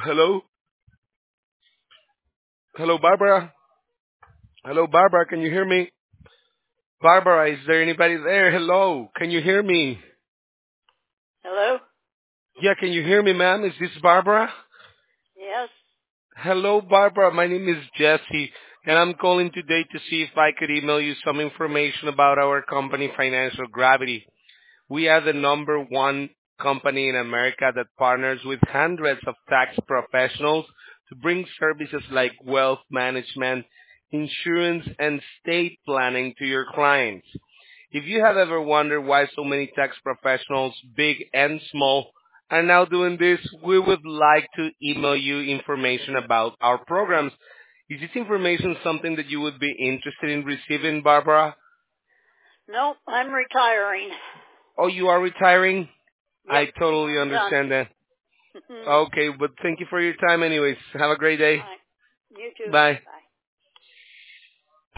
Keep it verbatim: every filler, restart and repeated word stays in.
Hello? Hello, Barbara? Hello, Barbara, can you hear me? Barbara, is there anybody there? Hello, can you hear me? Hello? Yeah, can you hear me, ma'am? Is this Barbara? Yes? Hello, Barbara. My name is Jesse, and I'm calling today to see if I could email you some information about our company, Financial Gravity. We are the number one company in America that partners with hundreds of tax professionals to bring services like wealth management, insurance, and estate planning to your clients. If you have ever wondered why so many tax professionals, big and small, are now doing this, we would like to email you information about our programs. Is this information something that you would be interested in receiving, Barbara? No, I'm retiring. Oh, you are retiring? Yep, I totally I'm done. understand that. Okay, but thank you for your time anyways. Have a great All day. right. You too. Bye.